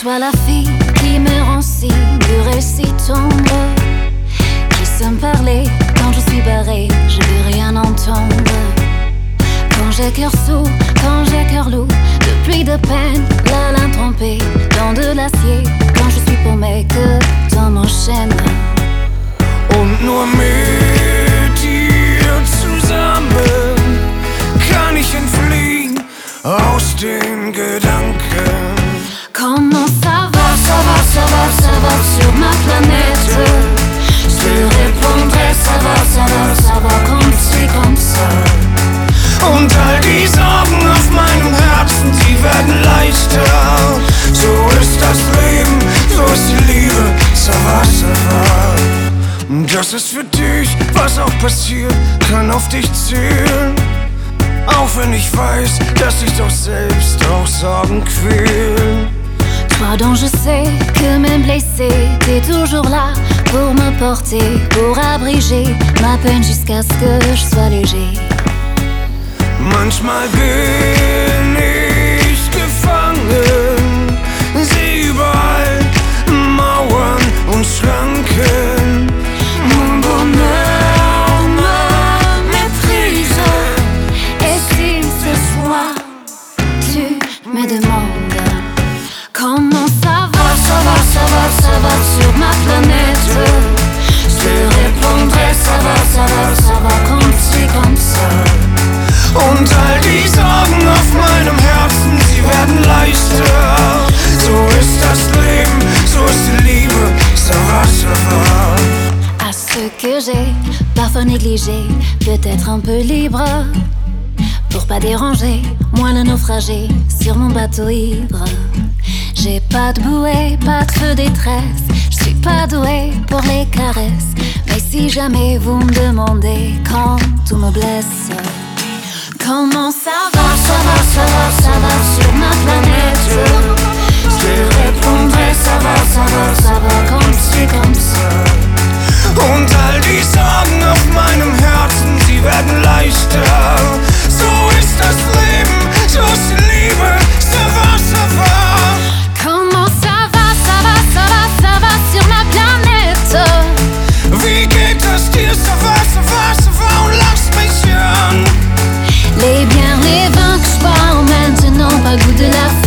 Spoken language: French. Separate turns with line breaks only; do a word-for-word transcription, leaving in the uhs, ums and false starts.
toi la fille qui me rend si dur et si tendre, qui sait me parler quand je suis barrée, je veux rien entendre. Quand j'ai cœur sourd, quand j'ai cœur lourd, de pluie de peine, la lame trempée dans de l'acier, quand je suis paumée que dans mon chêne.
Und nur mit dir zusammen kann ich entfliehen aus den Gedanken.
Comment ça va, ça va, ça va, ça va sur ma planète? Je te répondrai, ça va, ça va, ça va, comme ci, comme ça.
Und all die Sorgen auf meinem Herzen, sie werden leichter. So ist das Leben, so ist die Liebe, ça va, ça va. Das ist für dich, was auch passiert, kann auf dich zählen. Auch wenn ich weiß, dass dich doch selbst auch Sorgen quälen.
Toi dont je sais que même blessé, t'es toujours là pour me porter, pour abriger ma peine jusqu'à ce que je sois léger.
Manchmal bin ich gefangen, seh überall Mauern und Schranken.
Mon bonheur me méprise, et si ce soir tu me demandes comment ça va, ça va, ça va, ça va sur ma planète, je te répondrai, ça va, ça va, ça va, comme ci, comme ça.
Und all die Sorgen auf meinem Herzen, sie werden leichter. So ist das Leben, so ist die Liebe, ça va, ça va.
À ce que j'ai parfois négligé, peut-être un peu libre, pour pas déranger, moi le naufragé sur mon bateau ivre. J'ai pas de bouée, pas de feu détresse, je suis pas douée pour les caresses. Mais si jamais vous me demandez quand tout me blesse, comment ça va, ça va, ça va, ça va sur ma planète, je te répondrai, ça va, ça va, ça va, comme ci, comme ça.
Und all die Sorgen auf meinem Herzen, sie werden leichter. So ist das Leben, so ist die Liebe, ça va, ça va.
Comment ça va, ça va, ça va, ça va sur ma planète?
Wie geht es dir, ça va, ça va, ça va, und lass mich hören.
Les biens, les vins que je bois ont maintenant pas le goût de la